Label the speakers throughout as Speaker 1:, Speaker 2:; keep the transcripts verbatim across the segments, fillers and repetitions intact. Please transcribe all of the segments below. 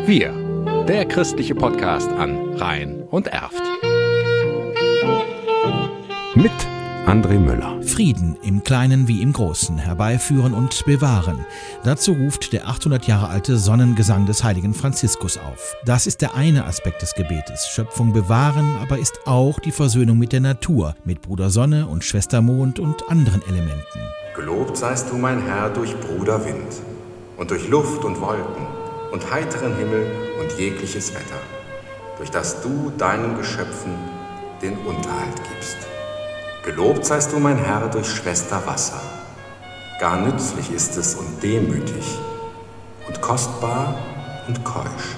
Speaker 1: Wir, der christliche Podcast an Rhein und Erft. Mit André Müller.
Speaker 2: Frieden im Kleinen wie im Großen herbeiführen und bewahren. Dazu ruft der achthundert Jahre alte Sonnengesang des heiligen Franziskus auf. Das ist der eine Aspekt des Gebetes. Schöpfung bewahren, aber ist auch die Versöhnung mit der Natur, mit Bruder Sonne und Schwester Mond und anderen Elementen.
Speaker 3: Gelobt seist du, mein Herr, durch Bruder Wind und durch Luft und Wolken und heiteren Himmel und jegliches Wetter, durch das du deinen Geschöpfen den Unterhalt gibst. Gelobt seist du, mein Herr, durch Schwester Wasser. Gar nützlich ist es und demütig und kostbar und keusch.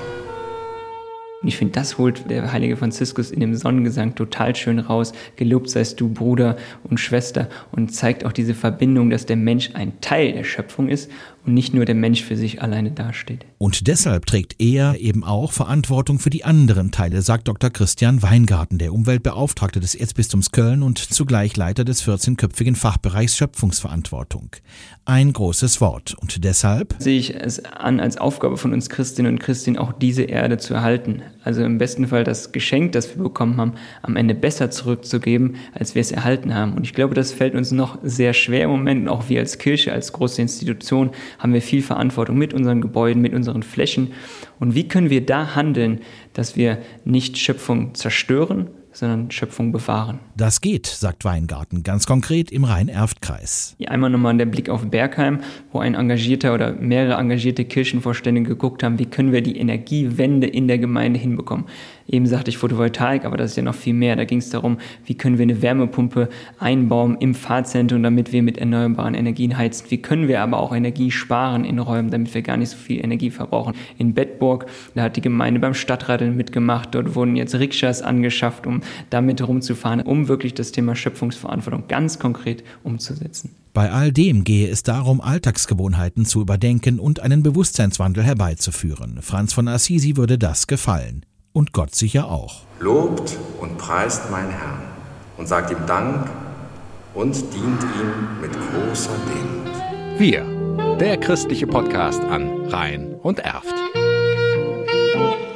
Speaker 4: Und ich finde, das holt der heilige Franziskus in dem Sonnengesang total schön raus. Gelobt seist du, Bruder und Schwester, und zeigt auch diese Verbindung, dass der Mensch ein Teil der Schöpfung ist und nicht nur der Mensch für sich alleine dasteht.
Speaker 2: Und deshalb trägt er eben auch Verantwortung für die anderen Teile, sagt Doktor Christian Weingarten, der Umweltbeauftragte des Erzbistums Köln und zugleich Leiter des vierzehnköpfigen Fachbereichs Schöpfungsverantwortung. Ein großes Wort. Und deshalb
Speaker 4: sehe ich es an als Aufgabe von uns Christinnen und Christen, auch diese Erde zu erhalten. Also im besten Fall das Geschenk, das wir bekommen haben, am Ende besser zurückzugeben, als wir es erhalten haben. Und ich glaube, das fällt uns noch sehr schwer im Moment. Und auch wir als Kirche, als große Institution, haben wir viel Verantwortung mit unseren Gebäuden, mit unseren Flächen. Und wie können wir da handeln, dass wir nicht Schöpfung zerstören, sondern Schöpfung bewahren?
Speaker 2: Das geht, sagt Weingarten, ganz konkret im Rhein-Erft-Kreis.
Speaker 4: Einmal nochmal der Blick auf Bergheim, wo ein engagierter oder mehrere engagierte Kirchenvorstände geguckt haben, wie können wir die Energiewende in der Gemeinde hinbekommen. Eben sagte ich Photovoltaik, aber das ist ja noch viel mehr. Da ging es darum, wie können wir eine Wärmepumpe einbauen im Pfarrzentrum, damit wir mit erneuerbaren Energien heizen. Wie können wir aber auch Energie sparen in Räumen, damit wir gar nicht so viel Energie verbrauchen. In Bedburg, da hat die Gemeinde beim Stadtradeln mitgemacht. Dort wurden jetzt Rikschas angeschafft, um damit rumzufahren, um wirklich das Thema Schöpfungsverantwortung ganz konkret umzusetzen.
Speaker 2: Bei all dem gehe es darum, Alltagsgewohnheiten zu überdenken und einen Bewusstseinswandel herbeizuführen. Franz von Assisi würde das gefallen. Und Gott sicher auch.
Speaker 3: Lobt und preist mein Herrn und sagt ihm Dank und dient ihm mit großer Demut.
Speaker 1: Wir, der christliche Podcast an Rhein und Erft.